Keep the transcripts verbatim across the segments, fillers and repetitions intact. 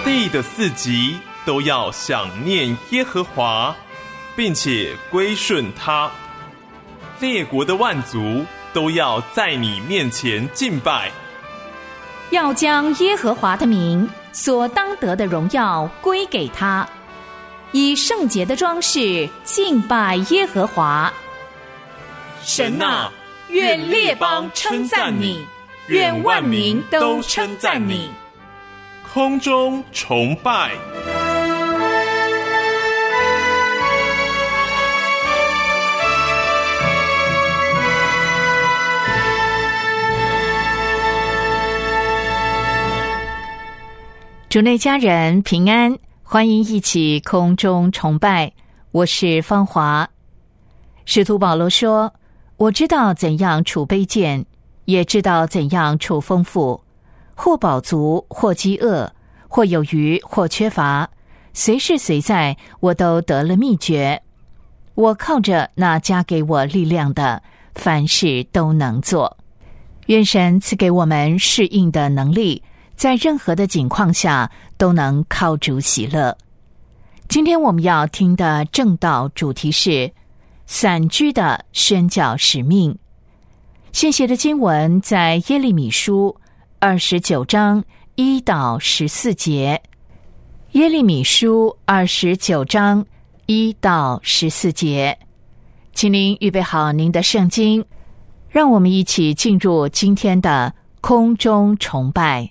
地的四极都要想念耶和华，并且归顺他。列国的万族都要在你面前敬拜， 要将耶和华的名所当得的荣耀归给他，以圣洁的装饰敬拜耶和华。神啊，愿列邦称赞你，愿万民都称赞你。 空中崇拜。 主内家人平安，欢迎一起空中崇拜，我是芳华。使徒保罗说，我知道怎样处卑贱，也知道怎样处丰富，或饱足，或饥饿，或有余，或缺乏，随时随在，我都得了秘诀。我靠着那加给我力量的，凡事都能做。愿神赐给我们适应的能力，在任何的境况下都能靠主喜乐。今天我们要听的正道主题是散居的宣教使命。信息的经文在耶利米书二十九章一到十四节。耶利米书二十九章一到十四节，请您预备好您的圣经，让我们一起进入今天的空中崇拜。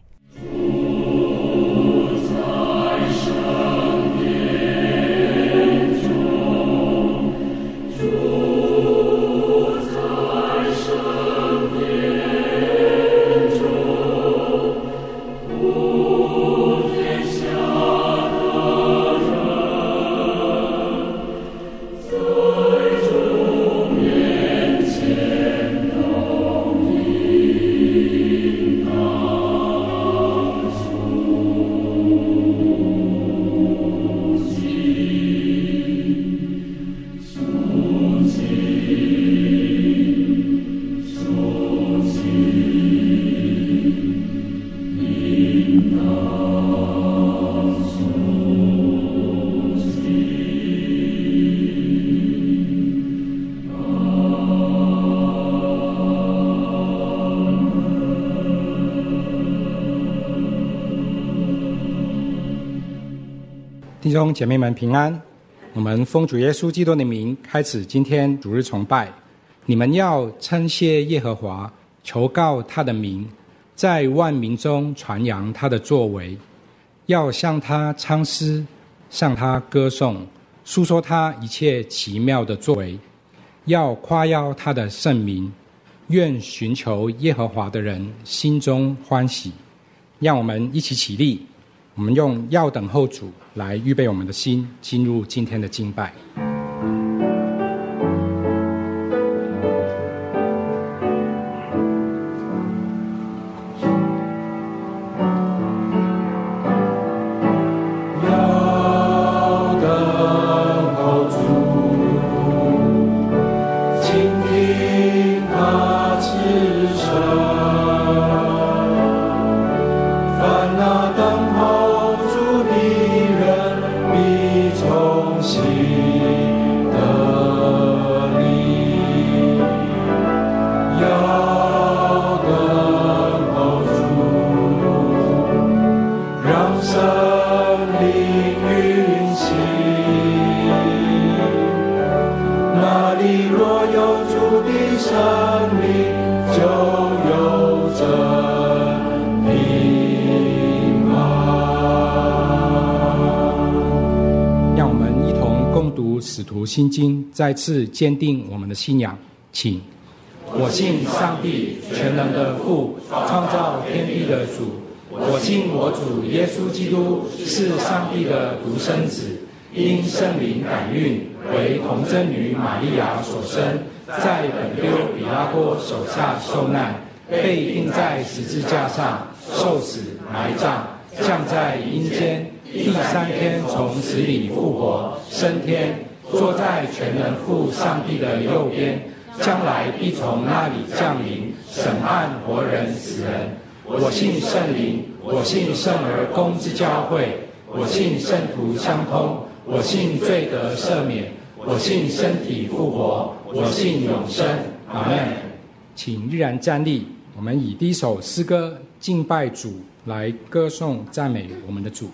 弟兄姐妹们平安，我们奉主耶稣基督的名开始今天主日崇拜。你们要称谢耶和华，求告他的名，在万民中传扬他的作为，要向他唱诗，向他歌颂，述说他一切奇妙的作为，要夸耀他的圣名。愿寻求耶和华的人心中欢喜。让我们一起起立，我们用要等候主来预备我们的心，进入今天的敬拜。使徒心经，再次坚定我们的信仰。请。我信上帝全能的父，创造天地的主。我信我主耶稣基督是上帝的独生子，因圣灵感孕，为童贞女玛利亚所生，在本丢比拉多手下受难，被钉在十字架上，受死埋葬，降在阴间，第三天从死里复活，升天，坐在全能父上帝的右边，将来必从那里降临，审判活人死人。我信圣灵， 我信圣而公之教会，我信圣徒相通，我信罪得赦免，我信身体复活，我信永生。阿们。请依然站立，我们以第一首诗歌敬拜主，来歌颂赞美我们的主。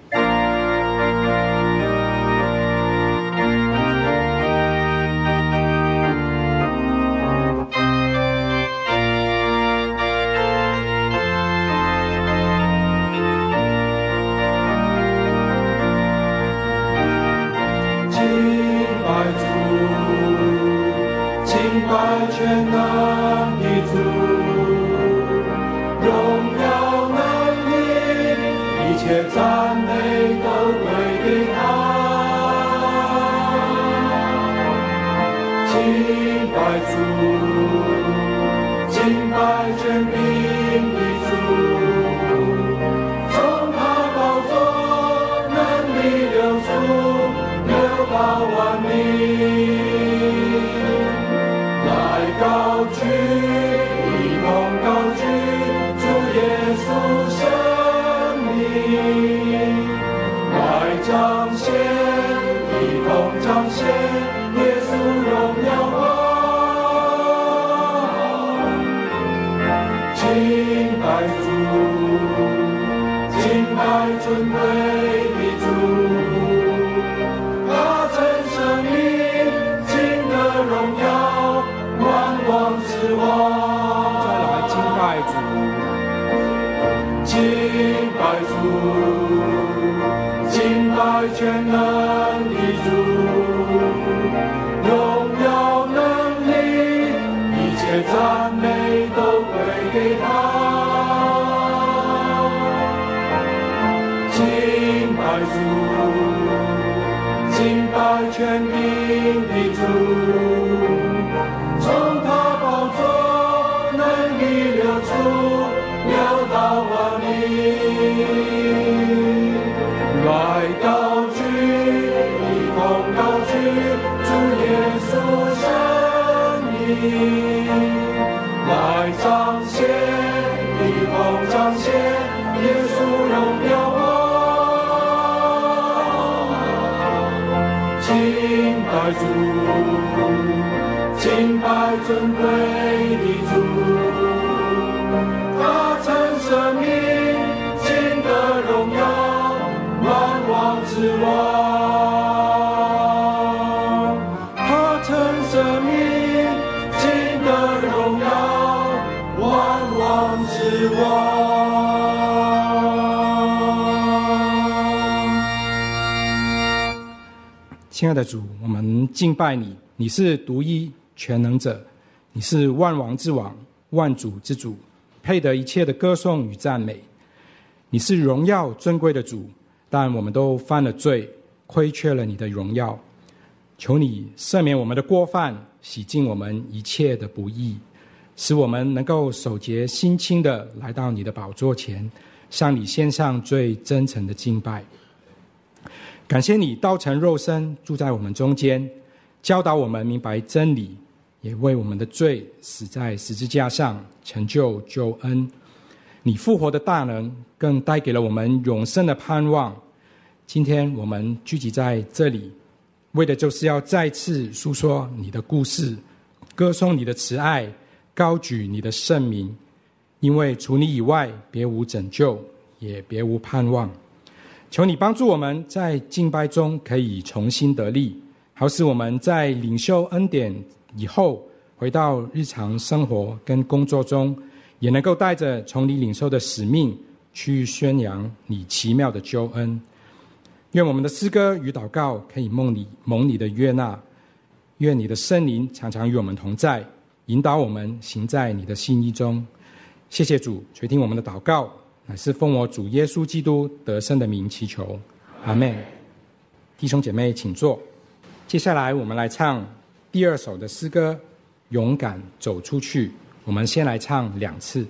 亲爱的主，我们敬拜你，你是独一全能者，你是万王之王，万主之主，配得一切的歌颂与赞美。你是荣耀尊贵的主，但我们都犯了罪，亏缺了你的荣耀。求你赦免我们的过犯，洗净我们一切的不义，使我们能够守节心清的来到你的宝座前，向你献上最真诚的敬拜。感谢你道成肉身，住在我们中间，教导我们明白真理，也为我们的罪死在十字架上，成就救恩。你复活的大能更带给了我们永生的盼望。今天我们聚集在这里，为的就是要再次述说你的故事，歌颂你的慈爱，高举你的圣名，因为除你以外别无拯救，也别无盼望。求你帮助我们在敬拜中可以重新得力，好使我们在领受恩典以后，回到日常生活跟工作中，也能够带着从你领受的使命去宣扬你奇妙的救恩。愿我们的诗歌与祷告可以蒙你蒙你的悦纳，愿你的圣灵常常与我们同在，引导我们行在你的心意中。谢谢主，垂听我们的祷告，乃是奉我主耶稣基督得胜的名祈求，阿们。弟兄姐妹请坐。接下来我们来唱第二首的诗歌，勇敢走出去。我们先来唱两次。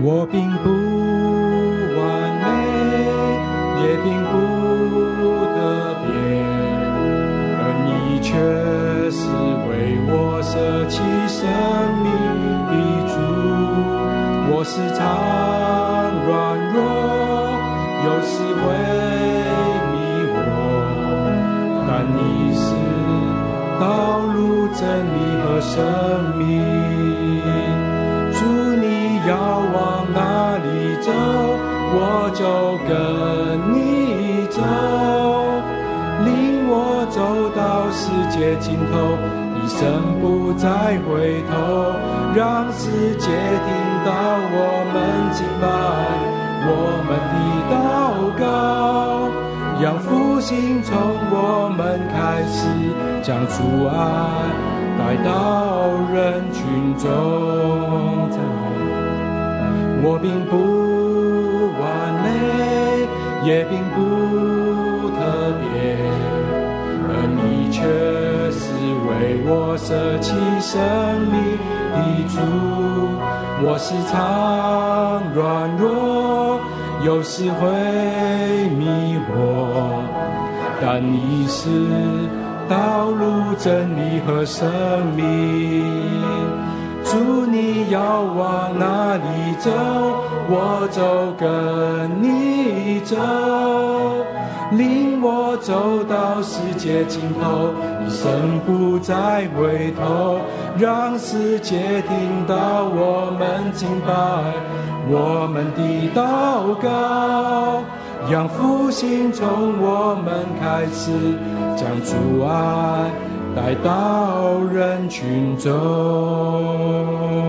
我并不完美，也并不特别，而你却是为我舍弃生命的主。我时常软弱，有时会迷惑，但你是道路、真理和生命。主，你要往哪里走，我就跟你走，领我走到世界尽头，一生不再回头，让世界听到我们敬拜我们的祷告，让复兴从我们开始，将主爱带到人群中。我并不完美，也并不特别，而你却是为我舍弃生命的主。我时常软弱，有时会迷惑，但你是道路、真理和生命。主，你要往哪里走，我就跟你走，领我走到世界尽头，一生不再回头，让世界听到我们敬拜我们的祷告，让复兴从我们开始，将主爱带到人群中。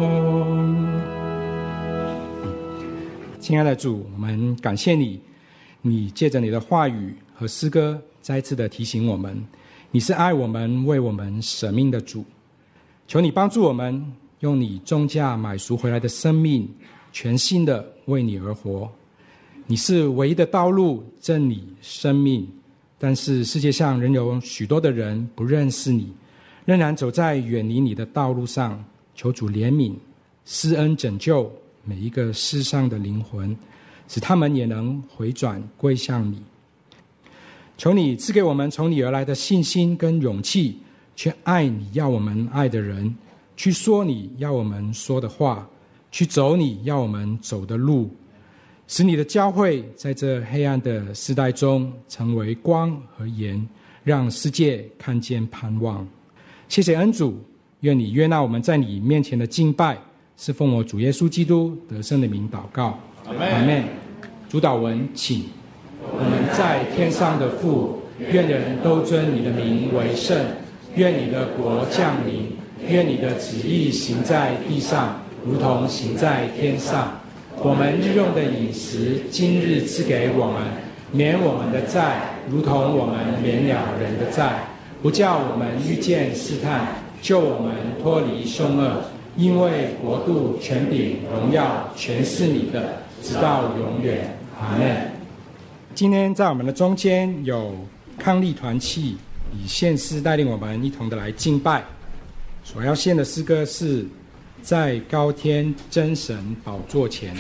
亲爱的主，我们感谢你，你借着你的话语和诗歌再次的提醒我们，你是爱我们、为我们舍命的主。求你帮助我们，用你重价买赎回来的生命，全心的为你而活。你是唯一的道路、真理、生命，但是世界上仍有许多的人不认识你，仍然走在远离你的道路上。求主怜悯、施恩拯救每一个世上的灵魂，使他们也能回转归向你。求你赐给我们从你而来的信心跟勇气，去爱你要我们爱的人，去说你要我们说的话，去走你要我们走的路，使你的教会在这黑暗的时代中成为光和盐，让世界看见盼望。谢谢恩主，愿你悦纳我们在你面前的敬拜，是奉我主耶稣基督得胜的名祷告。阿们。主祷文，请。我们在天上的父，愿人都尊你的名为圣，愿你的国降临，愿你的旨意行在地上，如同行在天上。我们日用的饮食，今日赐给我们，免我们的债，如同我们免了人的债，不叫我们遇见试探，救我们脱离凶恶。因为国度、权柄、荣耀，全是你的，直到永远。阿们。今天在我们的中间有康利团契以献诗带领我们一同的来敬拜。所要献的诗歌是在高天真神宝座前。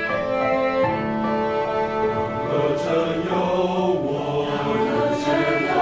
有我，有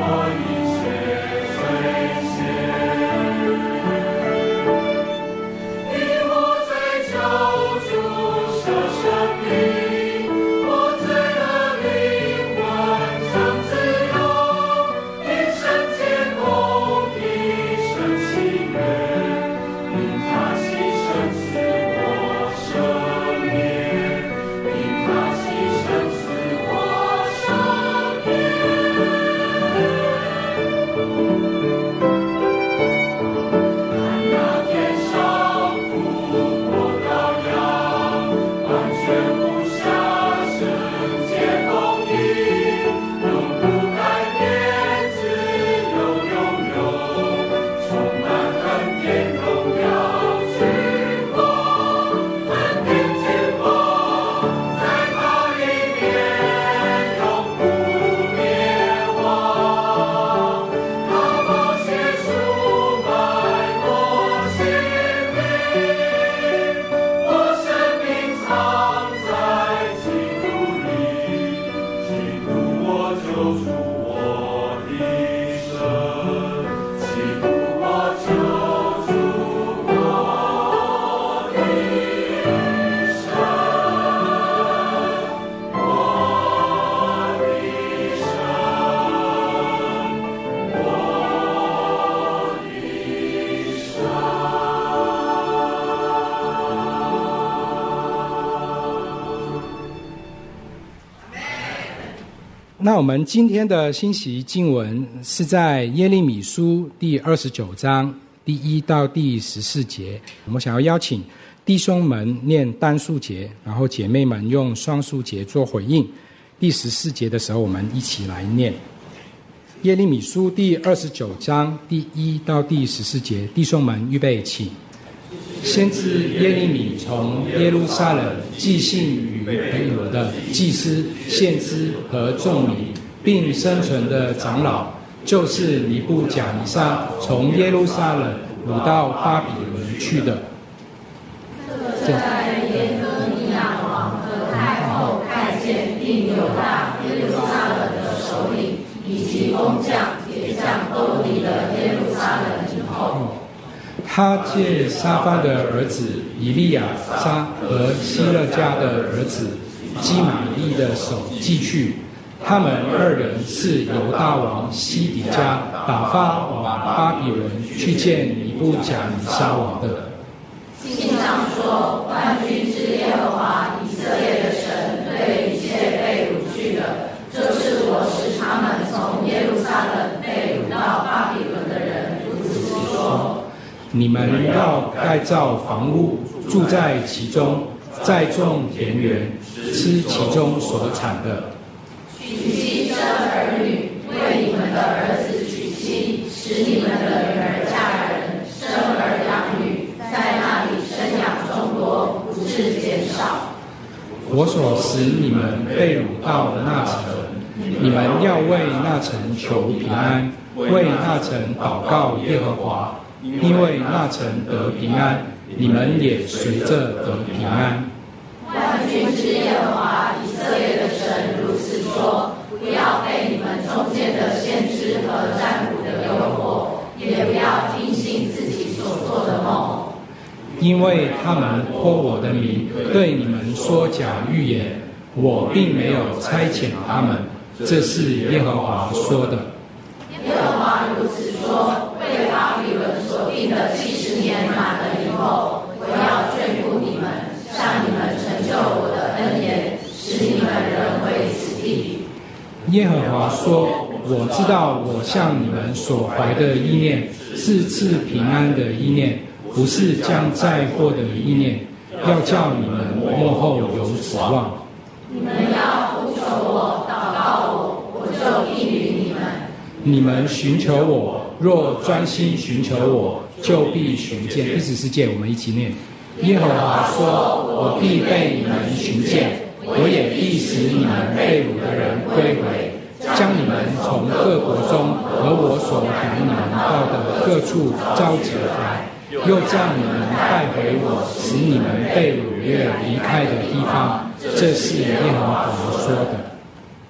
那我们今天的信息经文是在耶利米书第二十九章第一到第十四节。我想要邀请弟兄们念单数节，然后姐妹们用双数节做回应。第十四节的时候，我们一起来念耶利米书第二十九章第一到第十四节。弟兄们预备起。先知耶利米从耶路撒冷寄信与北罗的祭司、先知和众民，并生存的长老，就是尼布甲尼撒从耶路撒冷掳到巴比伦去的。 这在耶哥尼亚王和太后太监并犹大耶路撒冷的首领以及工匠、铁匠都离了耶路撒冷以后， 他借沙发的儿子以利亚撒和希勒家的儿子基玛利的手寄去，他们二人是犹大王西底家打发往巴比伦去见尼布甲尼撒王的。 信上说，万军之耶和华以色列的神对一切被掳去的，就是我使他们从耶路撒冷被掳到巴比伦的人，如此说： 你们要盖造房屋，住在其中，栽种田园，吃其中所产的。 娶妻生儿女，为你们的儿子娶妻，使你们的女儿嫁人，生儿养女，在那里生养众多，不致减少。 我所使你们被掳到那城，你们要为那城求平安，为那城祷告耶和华，因为那城得平安，你们也随着得平安。 万军之耶和华以色列的神如此说：不要被你们中间的先知和占卜的诱惑，也不要听信自己所做的梦， 因为他们托我的名对你们说假预言，我并没有差遣他们，这是耶和华说的。 耶和华如此说：为巴比伦所定的七十年满了以后，我要眷顾你们，向你们成就我的恩言，使你们仍回此地。 耶和华说：我知道我向你们所怀的意念是赐平安的意念，不是将灾祸的意念，要叫你们末后有指望。 你们要呼求我，祷告我，我就应允你们。 你们寻求我，若专心寻求我，就必寻见。第十四节我们一起念。耶和华说：我必被你们寻见，我也必使你们被掳的人归回，将你们从各国中和我所赶你们到的各处召集来，又将你们带回我使你们被掳掠离开的地方。这是耶和华说的。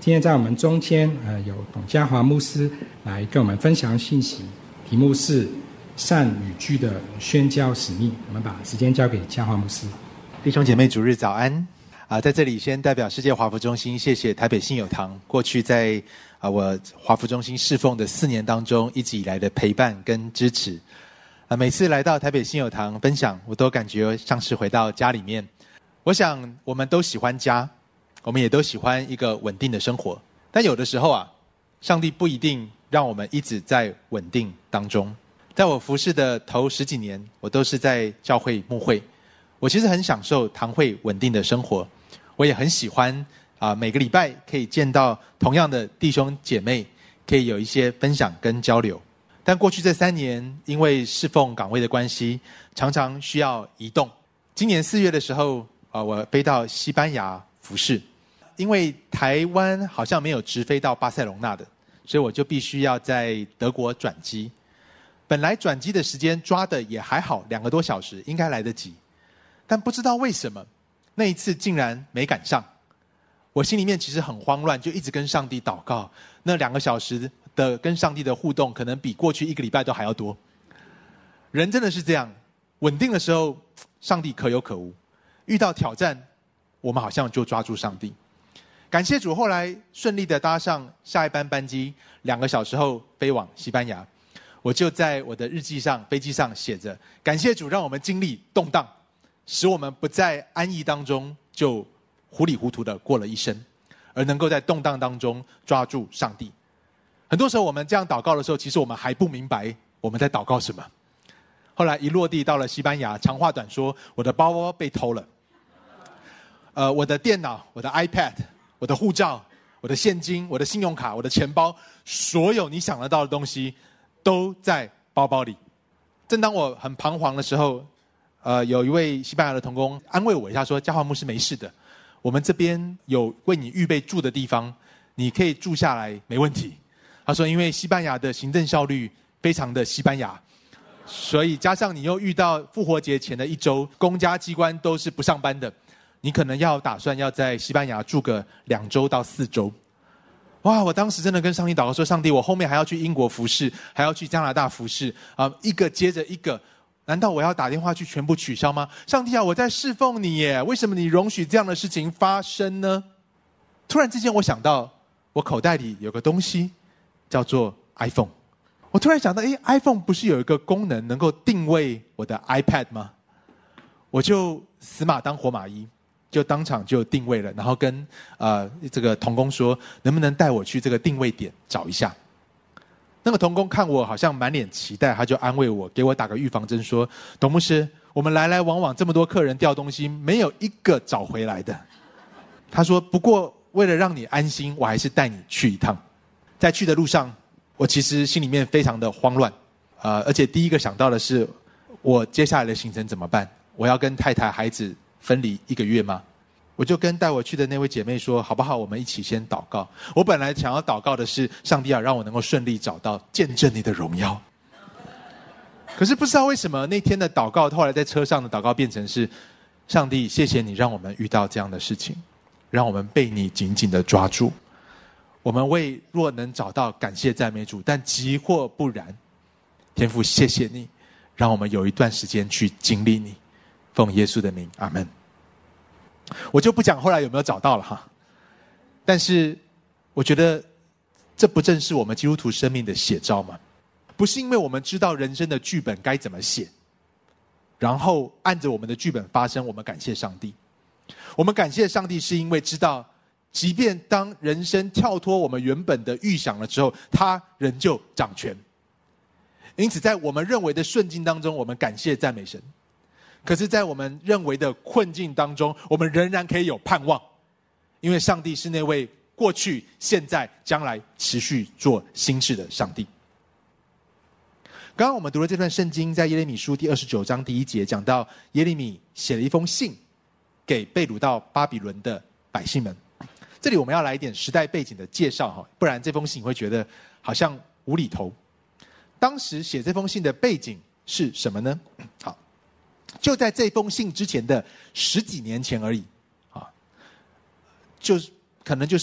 今天在我们中间，呃，有董家华牧师来跟我们分享信息，题目是善与惧的宣教使命。我们把时间交给家华牧师。 弟兄姐妹，主日早安！啊，在这里先代表世界华福中心，谢谢台北信友堂过去在啊我华福中心侍奉的四年当中，一直以来的陪伴跟支持。啊，每次来到台北信友堂分享，我都感觉像是回到家里面。我想我们都喜欢家。我们也都喜欢一个稳定的生活，但有的时候啊，上帝不一定让我们一直在稳定当中。在我服侍的头十几年，我都是在教会牧会，我其实很享受堂会稳定的生活，我也很喜欢啊、呃，每个礼拜可以见到同样的弟兄姐妹，可以有一些分享跟交流。但过去这三年，因为侍奉岗位的关系，常常需要移动。今年四月的时候，啊、呃，我飞到西班牙服侍。因为台湾好像没有直飞到巴塞隆纳的，所以我就必须要在德国转机。本来转机的时间抓的也还好，两个多小时应该来得及，但不知道为什么那一次竟然没赶上。我心里面其实很慌乱，就一直跟上帝祷告。那两个小时的跟上帝的互动，可能比过去一个礼拜都还要多。人真的是这样，稳定的时候上帝可有可无，遇到挑战我们好像就抓住上帝。感谢主，后来顺利的搭上下一班班机，两个小时后飞往西班牙。我就在我的日记上、飞机上写着：感谢主，让我们经历动荡，使我们不在安逸当中就糊里糊涂的过了一生，而能够在动荡当中抓住上帝。很多时候我们这样祷告的时候，其实我们还不明白我们在祷告什么。后来一落地到了西班牙，长话短说，我的包包被偷了，呃，我的电脑、我的 iPad。我的护照、我的现金、我的信用卡、我的钱包，所有你想得到的东西都在包包里。正当我很彷徨的时候，呃，有一位西班牙的同工安慰我一下说：家华牧师没事的，我们这边有为你预备住的地方，你可以住下来没问题。他说因为西班牙的行政效率非常的西班牙，所以加上你又遇到复活节前的一周，公家机关都是不上班的，你可能要打算要在西班牙住个两周到四周。哇！我当时真的跟上帝祷告说：上帝，我后面还要去英国服侍，还要去加拿大服侍啊、呃，一个接着一个，难道我要打电话去全部取消吗？上帝啊，我在侍奉你耶，为什么你容许这样的事情发生呢？突然之间我想到，我口袋里有个东西叫做 iPhone。我突然想到，诶 iPhone 不是有一个功能能够定位我的 iPad 吗？我就死马当活马医，就当场就定位了，然后跟呃这个同工说，能不能带我去这个定位点找一下。那个同工看我好像满脸期待，他就安慰我，给我打个预防针说：董牧师，我们来来往往这么多客人掉东西，没有一个找回来的。他说不过为了让你安心，我还是带你去一趟。在去的路上，我其实心里面非常的慌乱，呃，而且第一个想到的是，我接下来的行程怎么办？我要跟太太孩子分离一个月吗？我就跟带我去的那位姐妹说，好不好，我们一起先祷告。我本来想要祷告的是，上帝啊，让我能够顺利找到见证你的荣耀。可是不知道为什么那天的祷告，后来在车上的祷告变成是，上帝谢谢你让我们遇到这样的事情，让我们被你紧紧的抓住。我们为若能找到感谢赞美主，但即或不然，天父谢谢你，让我们有一段时间去经历你。奉耶稣的名，阿们。我就不讲后来有没有找到了哈，但是我觉得这不正是我们基督徒生命的写照吗？不是因为我们知道人生的剧本该怎么写，然后按着我们的剧本发生，我们感谢上帝。我们感谢上帝是因为知道，即便当人生跳脱我们原本的预想了之后，他仍旧掌权。因此在我们认为的顺境当中，我们感谢赞美神。可是在我们认为的困境当中，我们仍然可以有盼望，因为上帝是那位过去、现在、将来持续做新事的上帝。刚刚我们读了这段圣经，在耶利米书第二十九章第一节讲到，耶利米写了一封信给被掳到巴比伦的百姓们。这里我们要来一点时代背景的介绍，不然这封信你会觉得好像无厘头。当时写这封信的背景是什么呢？好，就在这封信之前的十几年前而已，啊，就可能就是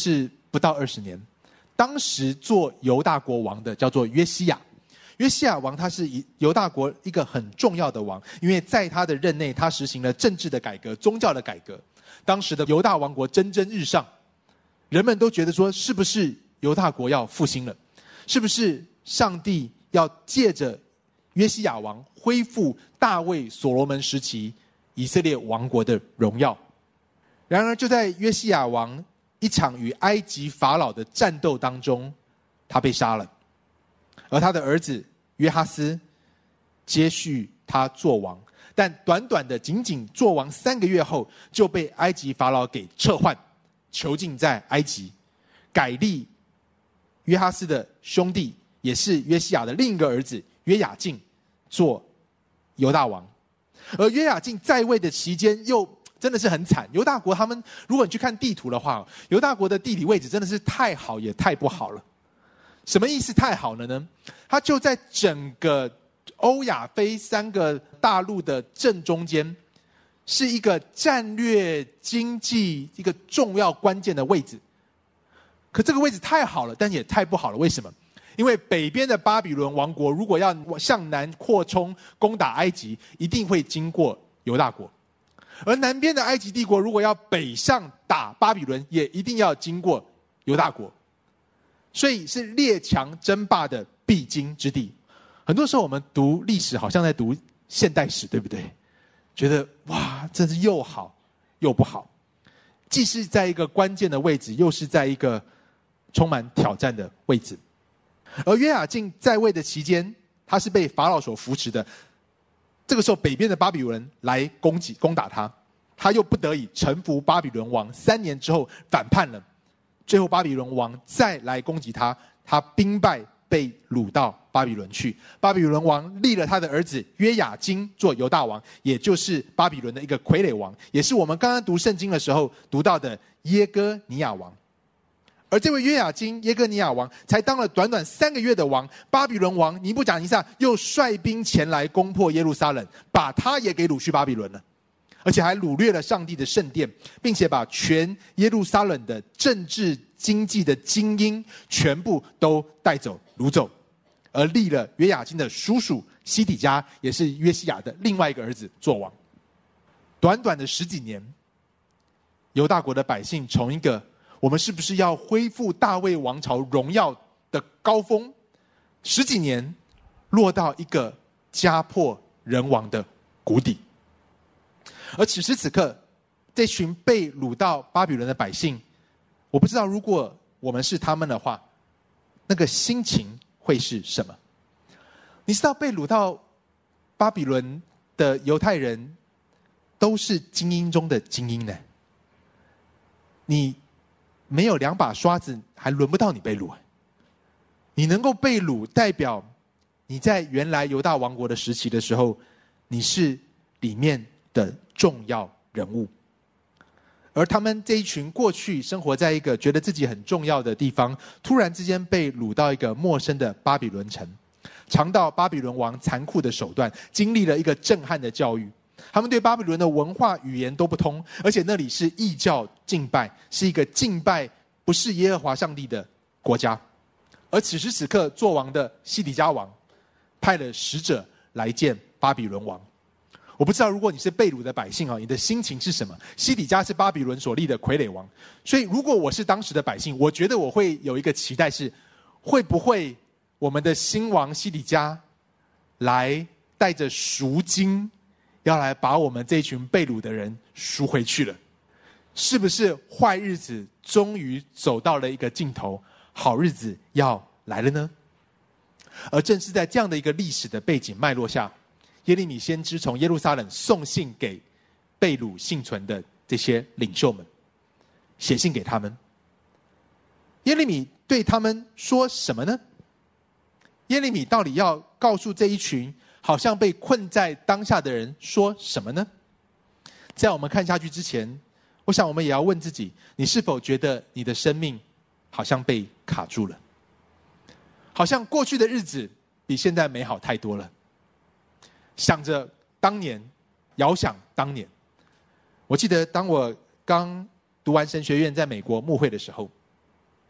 不到二十年，当时做犹大国王的叫做约西亚。约西亚王他是犹大国一个很重要的王，因为在他的任内，他实行了政治的改革、宗教的改革。当时的犹大王国蒸蒸日上，人们都觉得说，是不是犹大国要复兴了？是不是上帝要借着约西亚王恢复大卫、所罗门时期以色列王国的荣耀？然而，就在约西亚王一场与埃及法老的战斗当中，他被杀了，而他的儿子约哈斯接续他做王，但短短的仅仅做王三个月后，就被埃及法老给撤换，囚禁在埃及，改立约哈斯的兄弟，也是约西亚的另一个儿子约雅敬做犹大王。而约雅敬在位的期间又真的是很惨，犹大国他们，如果你去看地图的话，犹大国的地理位置真的是太好也太不好了。什么意思太好了呢？它就在整个欧亚非三个大陆的正中间，是一个战略经济一个重要关键的位置。可这个位置太好了，但也太不好了。为什么？因为北边的巴比伦王国如果要向南扩充攻打埃及，一定会经过犹大国；而南边的埃及帝国如果要北上打巴比伦，也一定要经过犹大国。所以是列强争霸的必经之地。很多时候我们读历史好像在读现代史，对不对？觉得哇，真是又好又不好，既是在一个关键的位置，又是在一个充满挑战的位置。而约雅敬在位的期间，他是被法老所扶持的。这个时候北边的巴比伦来攻击攻打他，他又不得已臣服巴比伦王，三年之后反叛了。最后巴比伦王再来攻击他，他兵败被掳到巴比伦去。巴比伦王立了他的儿子约雅斤做犹大王，也就是巴比伦的一个傀儡王，也是我们刚刚读圣经的时候读到的耶哥尼亚王。而这位约雅斤耶哥尼亚王才当了短短三个月的王，巴比伦王尼布甲尼撒又率兵前来攻破耶路撒冷，把他也给掳去巴比伦了，而且还掳掠了上帝的圣殿，并且把全耶路撒冷的政治经济的精英全部都带走掳走，而立了约雅斤的叔叔西底家，也是约西亚的另外一个儿子做王。短短的十几年，犹大国的百姓从一个我们是不是要恢复大卫王朝荣耀的高峰，十几年落到一个家破人亡的谷底。而此时此刻，这群被掳到巴比伦的百姓，我不知道如果我们是他们的话，那个心情会是什么？你知道被掳到巴比伦的犹太人都是精英中的精英呢。你没有两把刷子，还轮不到你被掳。你能够被掳，代表你在原来犹大王国的时期的时候，你是里面的重要人物。而他们这一群过去生活在一个觉得自己很重要的地方，突然之间被掳到一个陌生的巴比伦城，尝到巴比伦王残酷的手段，经历了一个震撼的教育。他们对巴比伦的文化语言都不通，而且那里是异教敬拜，是一个敬拜不是耶和华上帝的国家。而此时此刻做王的西底家王派了使者来见巴比伦王。我不知道如果你是被掳的百姓，你的心情是什么？西底家是巴比伦所立的傀儡王，所以如果我是当时的百姓，我觉得我会有一个期待是，会不会我们的新王西底家来带着赎金，要来把我们这群被掳的人赎回去了？是不是坏日子终于走到了一个尽头，好日子要来了呢？而正是在这样的一个历史的背景脉络下，耶利米先知从耶路撒冷送信给被掳幸存的这些领袖们，写信给他们。耶利米对他们说什么呢？耶利米到底要告诉这一群好像被困在当下的人说什么呢？在我们看下去之前，我想我们也要问自己，你是否觉得你的生命好像被卡住了？好像过去的日子比现在美好太多了。想着当年，遥想当年。我记得当我刚读完神学院在美国牧会的时候，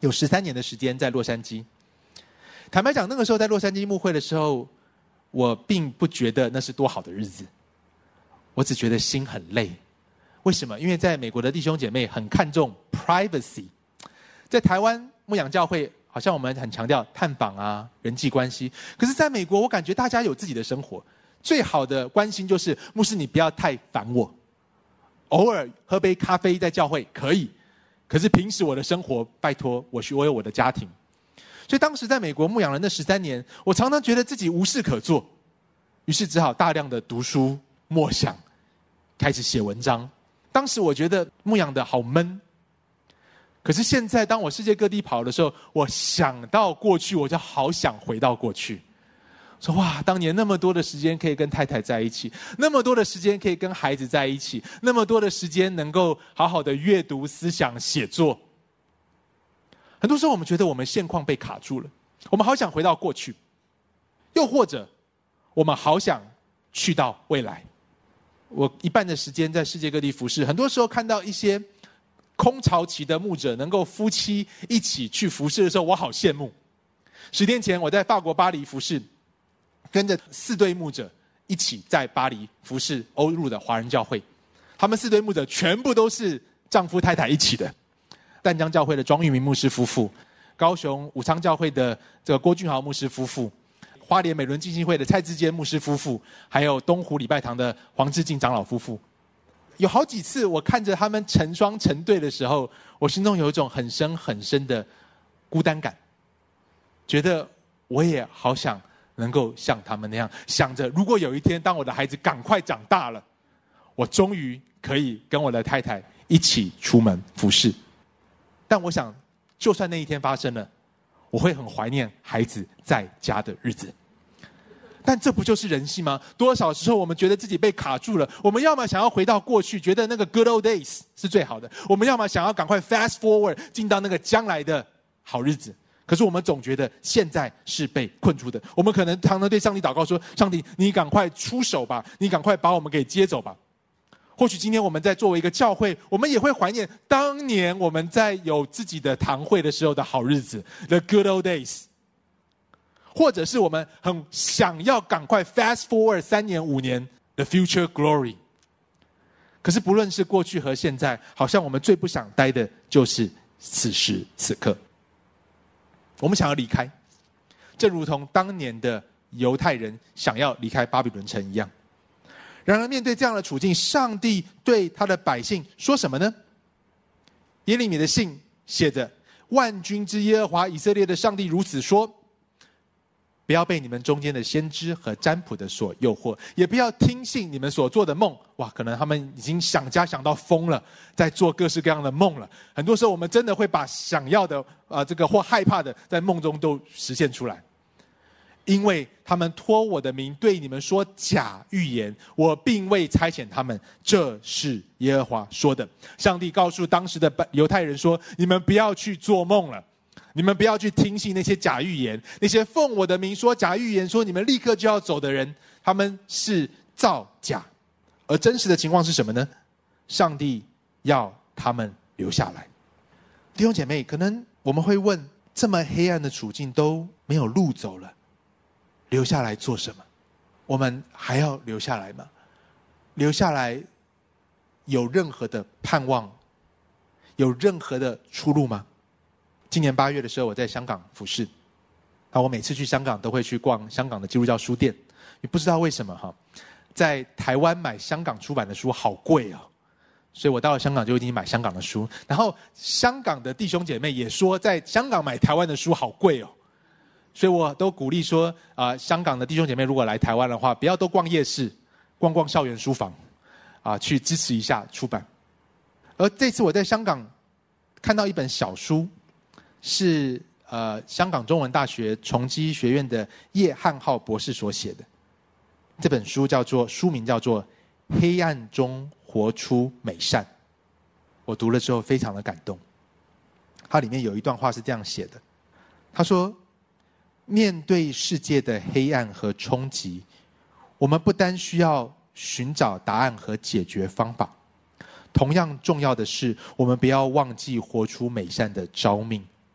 有十三年的时间在洛杉矶。坦白讲，那个时候在洛杉矶牧会的时候，我并不觉得那是多好的日子，我只觉得心很累。为什么？因为在美国的弟兄姐妹很看重 privacy， 在台湾牧养教会好像我们很强调探访啊、人际关系，可是在美国我感觉大家有自己的生活，最好的关心就是牧师你不要太烦我，偶尔喝杯咖啡在教会可以，可是平时我的生活拜托我我有我的家庭。所以当时在美国牧养了那十三年，我常常觉得自己无事可做，于是只好大量的读书默想，开始写文章。当时我觉得牧养的好闷，可是现在当我世界各地跑的时候，我想到过去，我就好想回到过去，说哇，当年那么多的时间可以跟太太在一起，那么多的时间可以跟孩子在一起，那么多的时间能够好好的阅读、思想、写作。很多时候我们觉得我们现况被卡住了，我们好想回到过去，又或者我们好想去到未来。我一半的时间在世界各地服侍，很多时候看到一些空巢期的牧者能够夫妻一起去服侍的时候，我好羡慕。十天前我在法国巴黎服侍，跟着四对牧者一起在巴黎服侍欧陆的华人教会，他们四对牧者全部都是丈夫太太一起的。淡江教会的庄玉明牧师夫妇，高雄武昌教会的这个郭俊豪牧师夫妇，花莲美伦浸信会的蔡志坚牧师夫妇，还有东湖礼拜堂的黄志敬长老夫妇。有好几次我看着他们成双成对的时候，我心中有一种很深很深的孤单感，觉得我也好想能够像他们那样，想着如果有一天当我的孩子赶快长大了，我终于可以跟我的太太一起出门服侍。但我想就算那一天发生了，我会很怀念孩子在家的日子。但这不就是人性吗？多少时候我们觉得自己被卡住了，我们要么想要回到过去，觉得那个 good old days 是最好的，我们要么想要赶快 fast forward 进到那个将来的好日子。可是我们总觉得现在是被困住的，我们可能常常对上帝祷告说，上帝你赶快出手吧，你赶快把我们给接走吧。或许今天我们在作为一个教会，我们也会怀念当年我们在有自己的堂会的时候的好日子 The good old days， 或者是我们很想要赶快 fast forward 三年五年 The future glory。 可是不论是过去和现在，好像我们最不想待的就是此时此刻，我们想要离开，正如同当年的犹太人想要离开巴比伦城一样。然而面对这样的处境，上帝对他的百姓说什么呢？耶利米的信写着，万军之耶和华以色列的上帝如此说，不要被你们中间的先知和占卜的所诱惑，也不要听信你们所做的梦。哇，可能他们已经想家想到疯了，在做各式各样的梦了。很多时候我们真的会把想要的、呃、这个或害怕的在梦中都实现出来。因为他们托我的名对你们说假预言，我并未差遣他们，这是耶和华说的。上帝告诉当时的犹太人说，你们不要去做梦了，你们不要去听信那些假预言，那些奉我的名说假预言，说你们立刻就要走的人，他们是造假。而真实的情况是什么呢？上帝要他们留下来。弟兄姐妹，可能我们会问，这么黑暗的处境都没有路走了，留下来做什么？我们还要留下来吗？留下来有任何的盼望，有任何的出路吗？今年八月的时候，我在香港服侍，啊，我每次去香港都会去逛香港的基督教书店，也不知道为什么哈，在台湾买香港出版的书好贵哦，所以我到了香港就一定买香港的书。然后香港的弟兄姐妹也说，在香港买台湾的书好贵哦。所以我都鼓励说，啊、呃，香港的弟兄姐妹如果来台湾的话，不要都逛夜市，逛逛校园书房，啊、呃，去支持一下出版。而这次我在香港看到一本小书，是呃香港中文大学崇基学院的叶汉浩博士所写的。这本书叫做书名叫做《黑暗中活出美善》。我读了之后非常的感动。它里面有一段话是这样写的，他说，面对世界的黑暗和冲击，我们不单需要寻找答案和解决方法，同样重要的是，我们不要忘记活出美善的召命。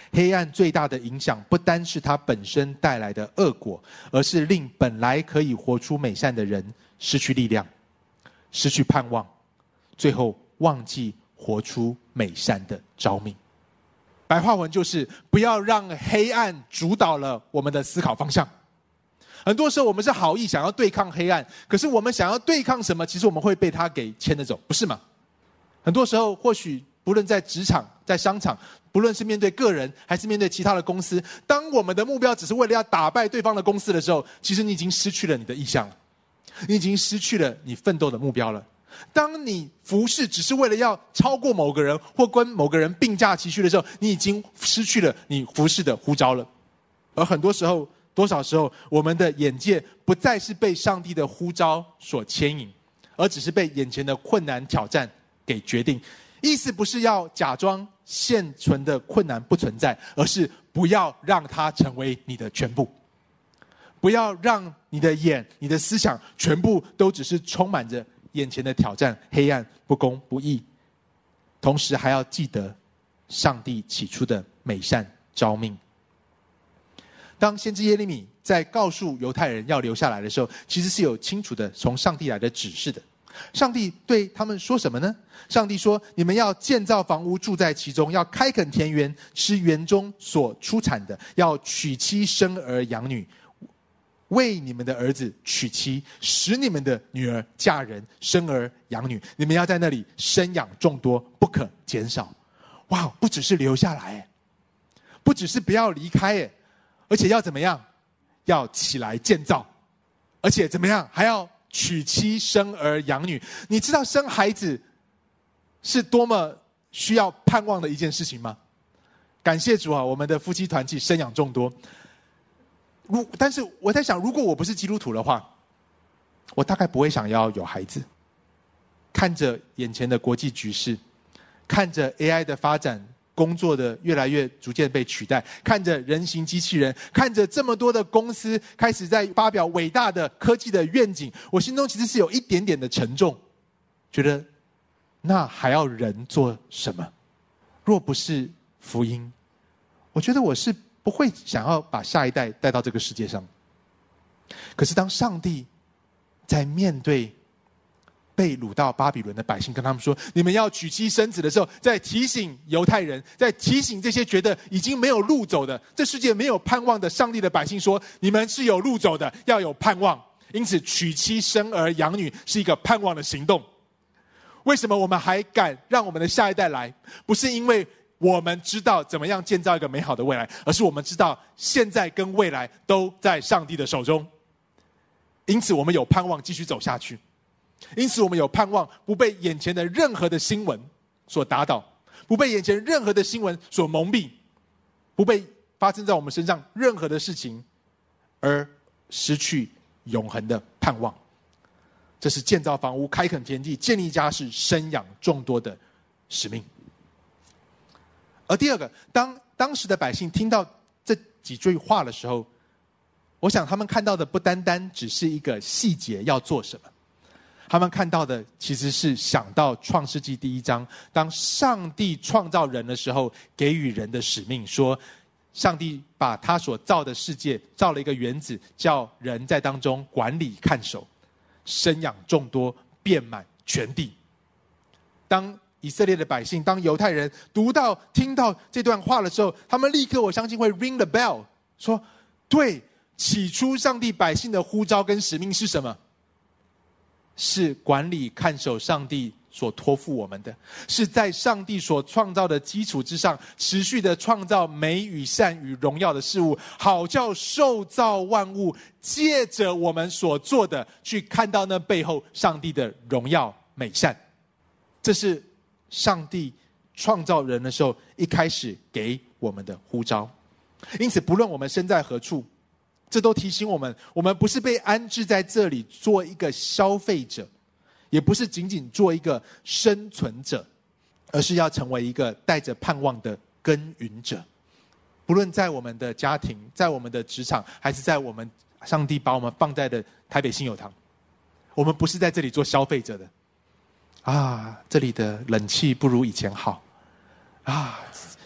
黑暗最大的影响不单是它本身带来的恶果，而是令本来可以活出美善的人失去力量，失去盼望，最后忘记活出美善的召命。白话文就是不要让黑暗主导了我们的思考方向。很多时候我们是好意想要对抗黑暗，可是我们想要对抗什么，其实我们会被它给牵着走，不是吗？很多时候或许不论在职场，在商场，不论是面对个人还是面对其他的公司，当我们的目标只是为了要打败对方的公司的时候，其实你已经失去了你的意向了，你已经失去了你奋斗的目标了。当你服侍只是为了要超过某个人或跟某个人并驾齐驱的时候，你已经失去了你服侍的呼召了。而很多时候多少时候我们的眼界不再是被上帝的呼召所牵引，而只是被眼前的困难挑战给决定。意思不是要假装现存的困难不存在，而是不要让它成为你的全部，不要让你的眼你的思想全部都只是充满着眼前的挑战、黑暗、不公不义，同时还要记得上帝起初的美善召命。当先知耶利米在告诉犹太人要留下来的时候，其实是有清楚的从上帝来的指示的。上帝对他们说什么呢？上帝说，你们要建造房屋住在其中，要开垦田园，吃园中所出产的，要娶妻生儿养女，为你们的儿子娶妻，使你们的女儿嫁人，生儿养女。你们要在那里生养众多，不可减少。哇，不只是留下来，不只是不要离开，而且要怎么样？要起来建造，而且怎么样？还要娶妻生儿养女。你知道生孩子是多么需要盼望的一件事情吗？感谢主啊，我们的夫妻团契生养众多。如但是我在想，如果我不是基督徒的话，我大概不会想要有孩子。看着眼前的国际局势，看着 A I 的发展，工作的越来越逐渐被取代，看着人形机器人，看着这么多的公司开始在发表伟大的科技的愿景，我心中其实是有一点点的沉重，觉得那还要人做什么？若不是福音，我觉得我是不会想要把下一代带到这个世界上。可是当上帝在面对被掳到巴比伦的百姓，跟他们说你们要娶妻生子的时候，在提醒犹太人，在提醒这些觉得已经没有路走的，这世界没有盼望的上帝的百姓说，你们是有路走的，要有盼望。因此娶妻生儿养女是一个盼望的行动。为什么我们还敢让我们的下一代来？不是因为我们知道怎么样建造一个美好的未来，而是我们知道现在跟未来都在上帝的手中。因此我们有盼望继续走下去，因此我们有盼望不被眼前的任何的新闻所打倒，不被眼前任何的新闻所蒙蔽，不被发生在我们身上任何的事情而失去永恒的盼望。这是建造房屋、开垦田地、建立家室、生养众多的使命。而第二个，当当时的百姓听到这几句话的时候，我想他们看到的不单单只是一个细节要做什么，他们看到的其实是想到创世纪第一章，当上帝创造人的时候给予人的使命，说上帝把他所造的世界造了一个园子，叫人在当中管理看守，生养众多，遍满全地。当以色列的百姓，当犹太人读到听到这段话的时候，他们立刻我相信会 ring the bell， 说对，起初上帝百姓的呼召跟使命是什么？是管理看守上帝所托付我们的，是在上帝所创造的基础之上持续的创造美与善与荣耀的事物，好叫受造万物借着我们所做的去看到那背后上帝的荣耀美善。这是上帝创造人的时候一开始给我们的呼召。因此不论我们身在何处，这都提醒我们，我们不是被安置在这里做一个消费者，也不是仅仅做一个生存者，而是要成为一个带着盼望的耕耘者。不论在我们的家庭，在我们的职场，还是在我们上帝把我们放在的台北信友堂，我们不是在这里做消费者的。啊，这里的冷气不如以前好啊，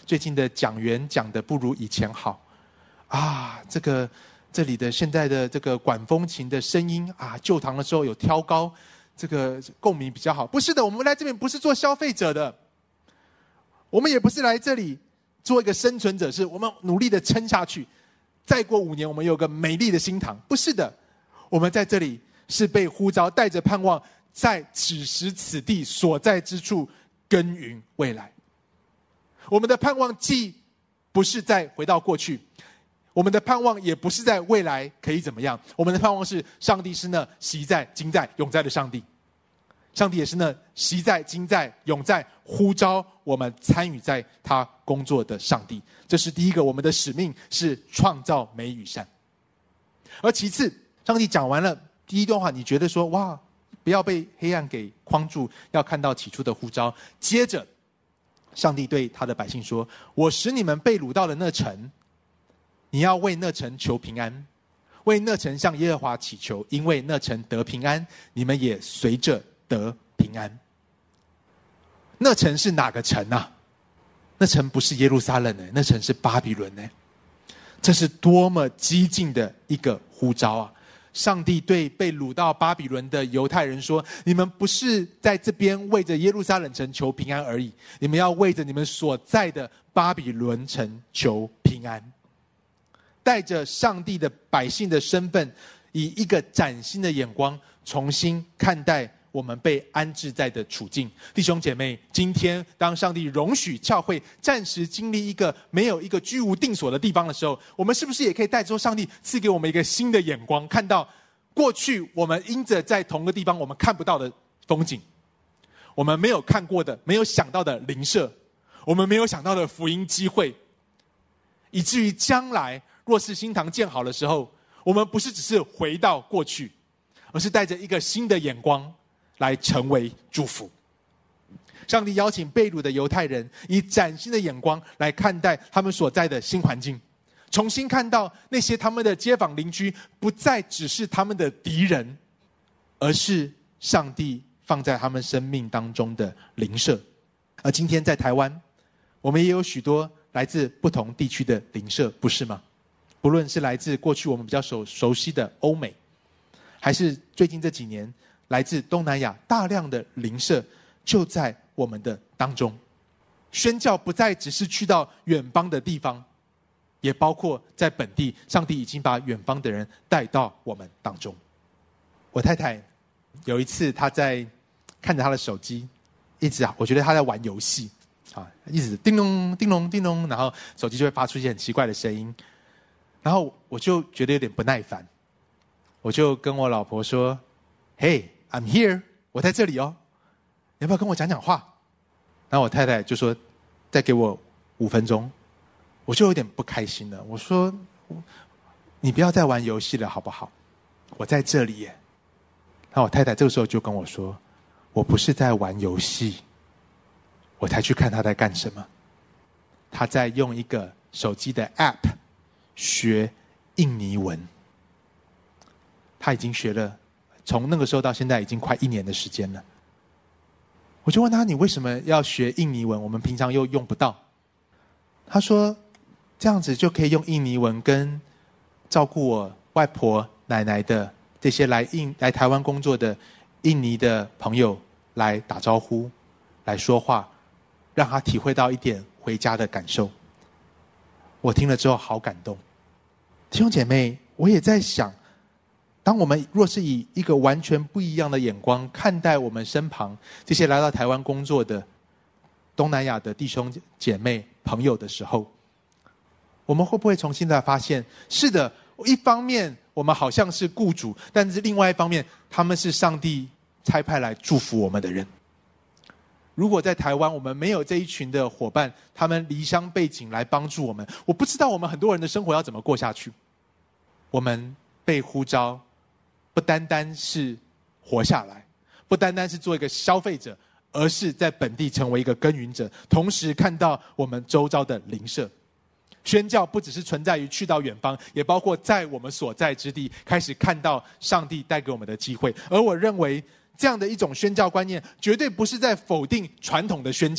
最近的讲员讲的不如以前好啊，这个这里的现在的这个管风琴的声音啊，旧堂的时候有挑高，这个共鸣比较好。不是的，我们来这边不是做消费者的，我们也不是来这里做一个生存者，是我们努力的撑下去，再过五年我们有个美丽的新堂。不是的，我们在这里是被呼召，带着盼望，在此时此地所在之处耕耘未来。我们的盼望既不是再回到过去，我们的盼望也不是在未来可以怎么样，我们的盼望是上帝是那昔在今在永在的上帝，上帝也是那昔在今在永在呼召我们参与在他工作的上帝。这是第一个，我们的使命是创造美与善。而其次，上帝讲完了第一段话，你觉得说哇，不要被黑暗给框住，要看到起初的呼召。接着上帝对他的百姓说，我使你们被掳到了那城，你要为那城求平安，为那城向耶和华祈求，因为那城得平安，你们也随着得平安。那城是哪个城啊？那城不是耶路撒冷，那城是巴比伦。这是多么激进的一个呼召啊！上帝对被掳到巴比伦的犹太人说，你们不是在这边为着耶路撒冷城求平安而已，你们要为着你们所在的巴比伦城求平安。带着上帝的百姓的身份，以一个崭新的眼光重新看待我们被安置在的处境。弟兄姐妹，今天当上帝容许教会暂时经历一个没有一个居无定所的地方的时候，我们是不是也可以带着上帝赐给我们一个新的眼光，看到过去我们因着在同个地方我们看不到的风景，我们没有看过的，没有想到的邻舍，我们没有想到的福音机会，以至于将来若是新堂建好的时候，我们不是只是回到过去，而是带着一个新的眼光来成为祝福。上帝邀请被掳的犹太人以崭新的眼光来看待他们所在的新环境，重新看到那些他们的街坊邻居不再只是他们的敌人，而是上帝放在他们生命当中的邻舍。而今天在台湾，我们也有许多来自不同地区的邻舍，不是吗？不论是来自过去我们比较熟熟悉的欧美，还是最近这几年来自东南亚大量的邻舍，就在我们的当中。宣教不再只是去到远方的地方，也包括在本地，上帝已经把远方的人带到我们当中。我太太有一次，她在看着她的手机，一直啊，我觉得她在玩游戏啊，一直叮咚叮咚叮咚，然后手机就会发出一些很奇怪的声音，然后我就觉得有点不耐烦，我就跟我老婆说 ：“Hey, I'm here， 我在这里哦，你要不要跟我讲讲话？”然后我太太就说：“再给我五分钟。”我就有点不开心了，我说：“你不要再玩游戏了，好不好？我在这里耶。”然后我太太这个时候就跟我说：“我不是在玩游戏。”我才去看她在干什么。她在用一个手机的 App 学印尼文。她已经学了，从那个时候到现在已经快一年的时间了。我就问她：“你为什么要学印尼文？我们平常又用不到。”她说：“这样子就可以用印尼文跟照顾我外婆奶奶的这些来印来台湾工作的印尼的朋友来打招呼，来说话，让她体会到一点回家的感受。”我听了之后好感动。弟兄姐妹，我也在想，当我们若是以一个完全不一样的眼光看待我们身旁这些来到台湾工作的东南亚的弟兄姐妹朋友的时候，我们会不会重新再发现，是的，一方面我们好像是雇主，但是另外一方面他们是上帝差派来祝福我们的人。如果在台湾我们没有这一群的伙伴，他们离乡背景来帮助我们，我不知道我们很多人的生活要怎么过下去。我们被呼召不单单是活下来，不单单是做一个消费者，而是在本地成为一个耕耘者，同时看到我们周遭的邻舍。宣教不只是存在于去到远方，也包括在我们所在之地开始看到上帝带给我们的机会。而我认为这样的一种宣教观念绝对不是在否定传统的宣教，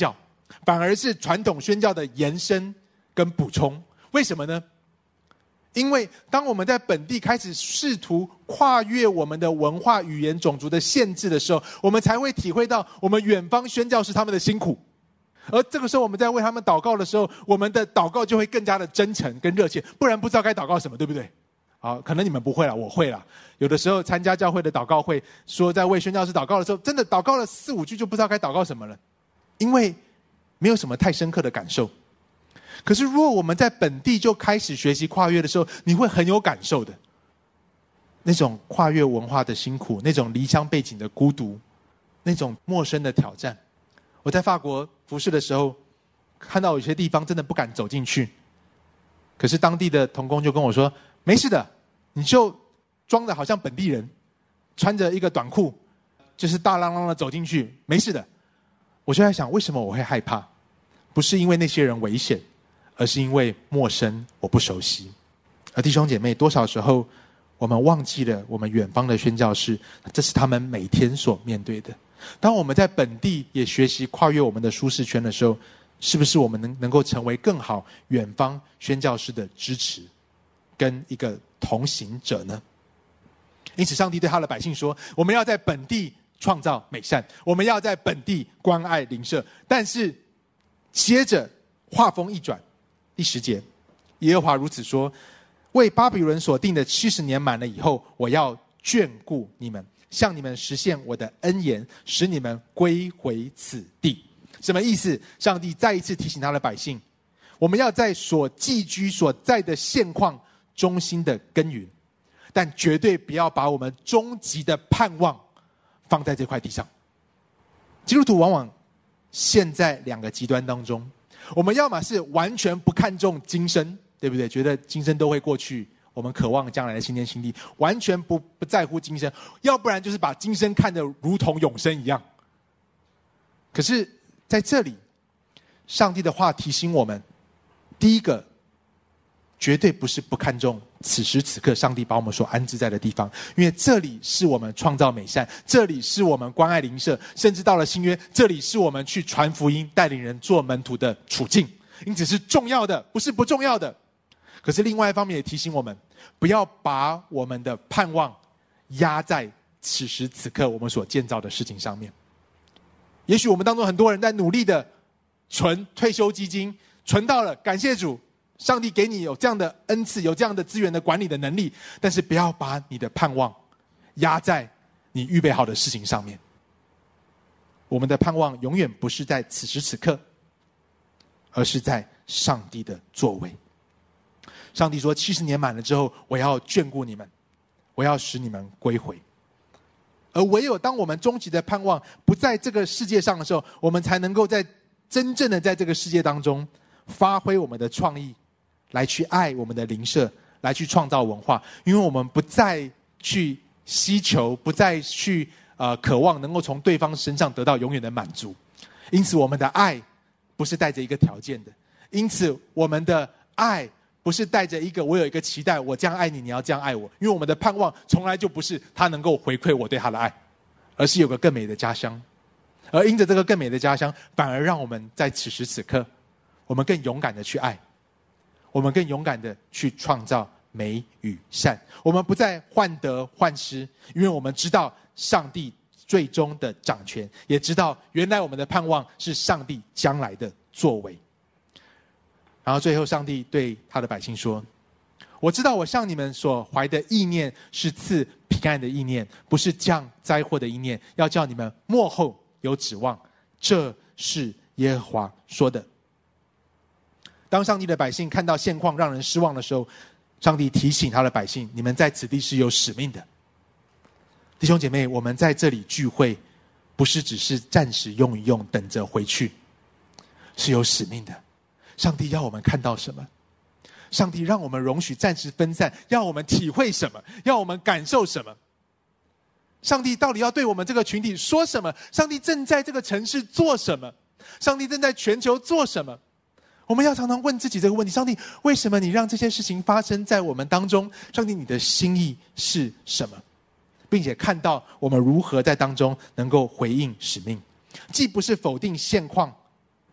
反而是传统宣教的延伸跟补充。为什么呢？因为当我们在本地开始试图跨越我们的文化、语言、种族的限制的时候，我们才会体会到我们远方宣教士他们的辛苦。而这个时候我们在为他们祷告的时候，我们的祷告就会更加的真诚跟热切，不然不知道该祷告什么，对不对？好，可能你们不会啦，我会啦。有的时候参加教会的祷告会，说在为宣教士祷告的时候，真的祷告了四五句就不知道该祷告什么了，因为没有什么太深刻的感受。可是如果我们在本地就开始学习跨越的时候，你会很有感受的。那种跨越文化的辛苦，那种离乡背景的孤独，那种陌生的挑战。我在法国服侍的时候，看到有些地方真的不敢走进去，可是当地的同工就跟我说，没事的，你就装得好像本地人，穿着一个短裤，就是大啷啷的走进去，没事的。我就在想，为什么我会害怕？不是因为那些人危险，而是因为陌生，我不熟悉。而弟兄姐妹，多少时候我们忘记了我们远方的宣教士，这是他们每天所面对的。当我们在本地也学习跨越我们的舒适圈的时候，是不是我们能能够成为更好远方宣教士的支持跟一个同行者呢？因此上帝对他的百姓说，我们要在本地创造美善，我们要在本地关爱邻舍。但是接着话锋一转，第十节，耶和华如此说，为巴比伦所定的七十年满了以后，我要眷顾你们，向你们实现我的恩言，使你们归回此地。什么意思？上帝再一次提醒他的百姓，我们要在所寄居所在的现况中心的耕耘，但绝对不要把我们终极的盼望放在这块地上。基督徒往往陷在两个极端当中，我们要么是完全不看重今生，对不对？觉得今生都会过去，我们渴望将来的新天新地，完全不不在乎今生；要不然就是把今生看得如同永生一样。可是在这里，上帝的话提醒我们，第一个，绝对不是不看重此时此刻上帝把我们所安置在的地方，因为这里是我们创造美善，这里是我们关爱邻舍，甚至到了新约，这里是我们去传福音带领人做门徒的处境，因此是重要的，不是不重要的。可是另外一方面也提醒我们，不要把我们的盼望压在此时此刻我们所建造的事情上面。也许我们当中很多人在努力的存退休基金，存到了，感谢主，上帝给你有这样的恩赐，有这样的资源的管理的能力，但是不要把你的盼望压在你预备好的事情上面。我们的盼望永远不是在此时此刻，而是在上帝的作为。上帝说，七十年满了之后，我要眷顾你们，我要使你们归回。而唯有当我们终极的盼望不在这个世界上的时候，我们才能够在真正的在这个世界当中发挥我们的创意，来去爱我们的邻舍，来去创造文化。因为我们不再去希求，不再去呃渴望能够从对方身上得到永远的满足，因此我们的爱不是带着一个条件的，因此我们的爱不是带着一个我有一个期待，我这样爱你，你要这样爱我。因为我们的盼望从来就不是他能够回馈我对他的爱，而是有个更美的家乡。而因着这个更美的家乡，反而让我们在此时此刻，我们更勇敢的去爱，我们更勇敢的去创造美与善。我们不再患得患失，因为我们知道上帝最终的掌权，也知道原来我们的盼望是上帝将来的作为。然后最后上帝对他的百姓说，我知道我向你们所怀的意念是赐平安的意念，不是降灾祸的意念，要叫你们末后有指望，这是耶和华说的。当上帝的百姓看到现况让人失望的时候，上帝提醒他的百姓，你们在此地是有使命的。弟兄姐妹，我们在这里聚会，不是只是暂时用一用等着回去，是有使命的。上帝要我们看到什么？上帝让我们容许暂时分散，要我们体会什么？要我们感受什么？上帝到底要对我们这个群体说什么？上帝正在这个城市做什么？上帝正在全球做什么？我们要常常问自己这个问题：上帝，为什么你让这些事情发生在我们当中？上帝，你的心意是什么？并且看到我们如何在当中能够回应使命，既不是否定现况，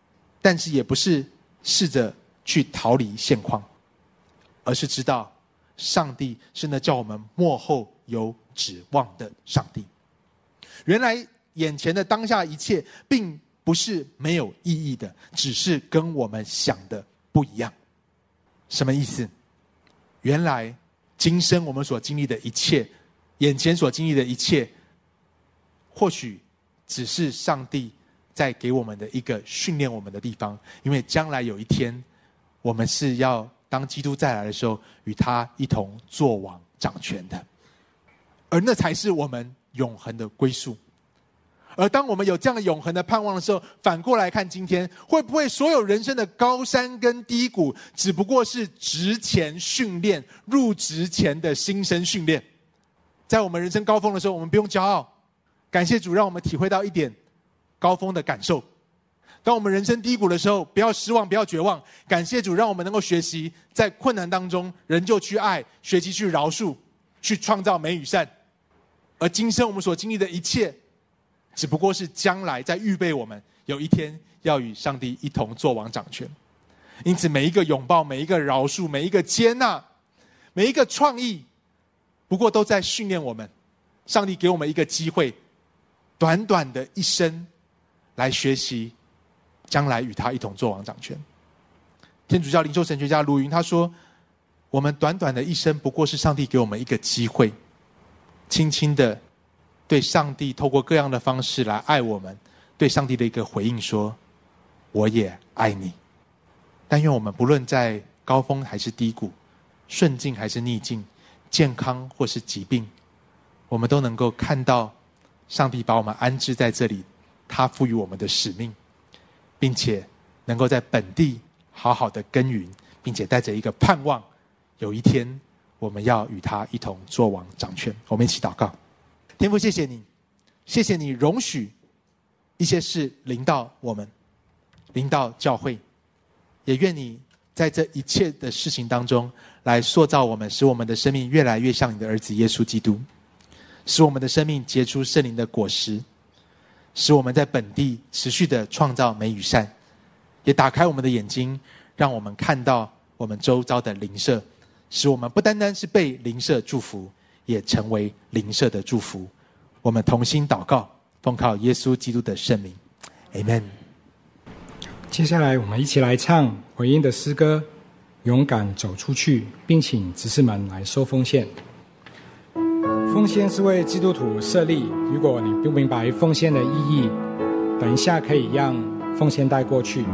但是也不是试着去逃离现况，而是知道上帝是那叫我们末后有指望的上帝。原来眼前的当下一切并不是没有意义的，只是跟我们想的不一样。什么意思？原来今生我们所经历的一切，眼前所经历的一切，或许只是上帝在给我们的一个训练我们的地方，因为将来有一天我们是要当基督再来的时候与他一同作王掌权的，而那才是我们永恒的归宿。而当我们有这样的永恒的盼望的时候，反过来看今天，会不会所有人生的高山跟低谷只不过是职前训练，入职前的新生训练？在我们人生高峰的时候，我们不用骄傲，感谢主让我们体会到一点高峰的感受。当我们人生低谷的时候，不要失望，不要绝望，感谢主让我们能够学习在困难当中仍旧去爱，学习去饶恕，去创造美与善。而今生我们所经历的一切，只不过是将来在预备我们有一天要与上帝一同作王掌权。因此每一个拥抱，每一个饶恕，每一个接纳，每一个创意，不过都在训练我们。上帝给我们一个机会，短短的一生来学习将来与他一同作王掌权。天主教灵修神学家卢云他说，我们短短的一生不过是上帝给我们一个机会，轻轻的对上帝透过各样的方式来爱我们，对上帝的一个回应说，我也爱你。但愿我们不论在高峰还是低谷，顺境还是逆境，健康或是疾病，我们都能够看到上帝把我们安置在这里，他赋予我们的使命，并且能够在本地好好的耕耘，并且带着一个盼望，有一天我们要与他一同作王掌权。我们一起祷告。天父，谢谢你，谢谢你容许一些事临到我们，临到教会，也愿你在这一切的事情当中来塑造我们，使我们的生命越来越像你的儿子耶稣基督，使我们的生命结出圣灵的果实，使我们在本地持续的创造美与善，也打开我们的眼睛，让我们看到我们周遭的邻舍，使我们不单单是被邻舍祝福，也成为邻舍的祝福。我们同心祷告，奉靠耶稣基督的圣名 Amen。 接下来我们一起来唱回应的诗歌，勇敢走出去，并请执事们来收奉献。奉献是为基督徒设立，如果你不明白奉献的意义，等一下可以让奉献带过去。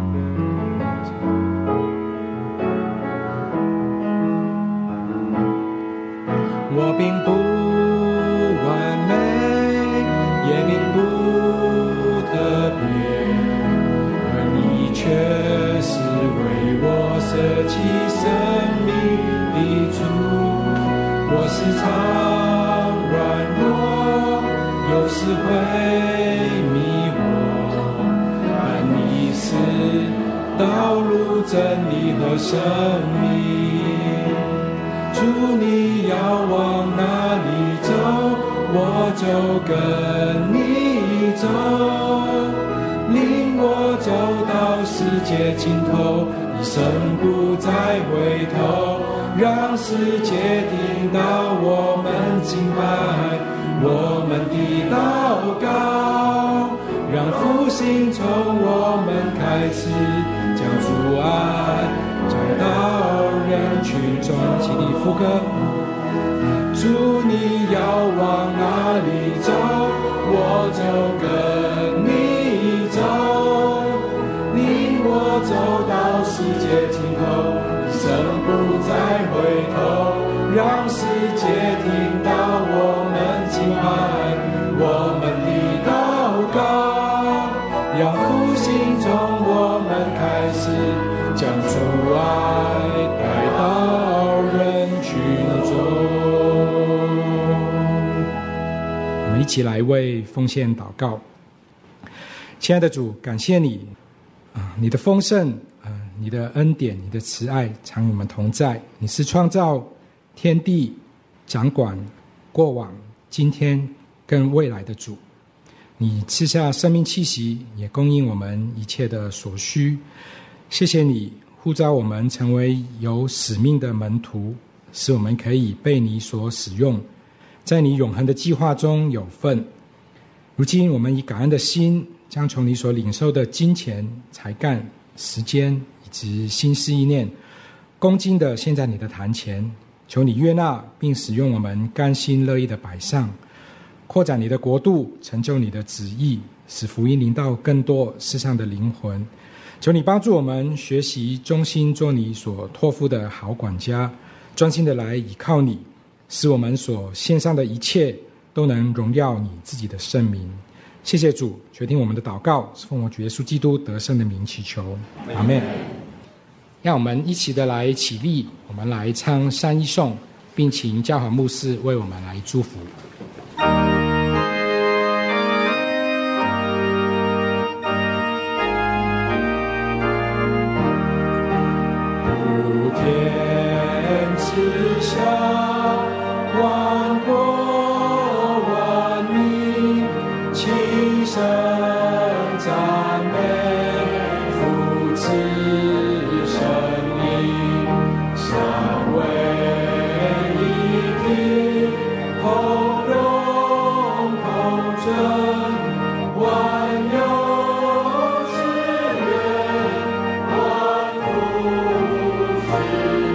我并不完美，也并不特别，而你却是为我舍弃生命的主。我时常软弱，有时会迷惑，但你是道路、真理和生命。主，你要往哪里走，我就跟你走，领我走到世界尽头，一生不再回头，让世界听到我们敬拜，我们的祷告，让复兴从我们开始，将主爱讲到人群中。起立副歌。主，你要往哪里走，我就跟你走，领我走到世界尽头，一生不再回头，让世界听到我们敬拜，我们的祷告，让复兴从我们开始，将主爱带到人群中。我们一起来为奉献祷告。亲爱的主，感谢你啊，你的丰盛啊，你的恩典，你的慈爱常与我们同在。你是创造天地、掌管过往、今天跟未来的主。 你赐下生命气息，也供应我们一切的所需。谢谢你呼召我们成为有使命的门徒，使我们可以被你所使用，在你永恒的计划中有份。如今我们以感恩的心，将从你所领受的金钱、才干、时间以及心思意念，恭敬地献在你的坛前，求你悦纳并使用我们甘心乐意的摆上，扩展你的国度，成就你的旨意，使福音临到更多世上的灵魂。求你帮助我们学习忠心做你所托付的好管家，专心的来倚靠你，使我们所献上的一切都能荣耀你自己的圣名。谢谢主，垂听我们的祷告，是奉我主耶稣基督得胜的名祈求，阿们。让我们一起的来起立，我们来唱三一颂，并请教堂牧师为我们来祝福。普天之下，万国万民齐声赞美父子圣灵，三位一体，同荣同尊，万有之源，万福之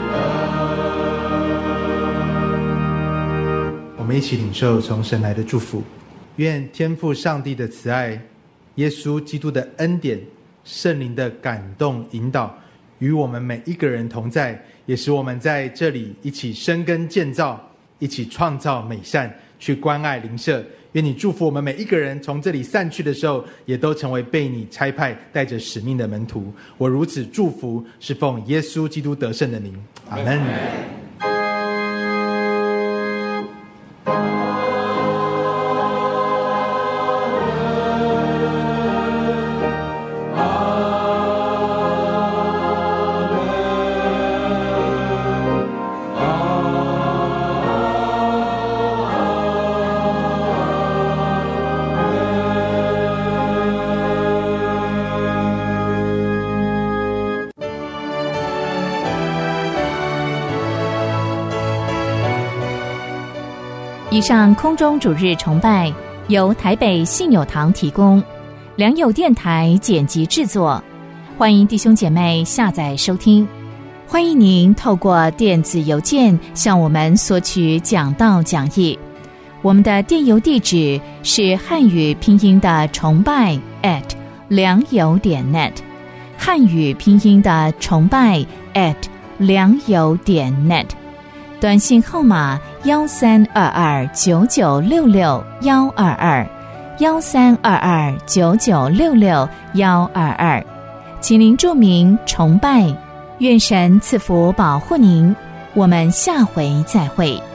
我们一起领受从神来的祝福。愿天父上帝的慈爱、耶稣基督的恩典、圣灵的感动引导与我们每一个人同在，也使我们在这里一起生根建造，一起创造美善，去关爱邻舍。愿你祝福我们每一个人，从这里散去的时候，也都成为被你差派带着使命的门徒。我如此祝福，是奉耶稣基督得胜的名，阿们。 以上空中主日崇拜由台北信友堂提供，良友电台剪辑制作，欢迎弟兄姐妹下载收听。欢迎您透过电子邮件向我们索取讲道讲义，我们的电邮地址是汉语拼音的崇拜 at 良友点 net， 汉语拼音的崇拜 at 良友点 net。短信号码幺三二二九九六六幺二二幺三二二九九六六幺二二，请您注明崇拜。愿神赐福保护您，我们下回再会。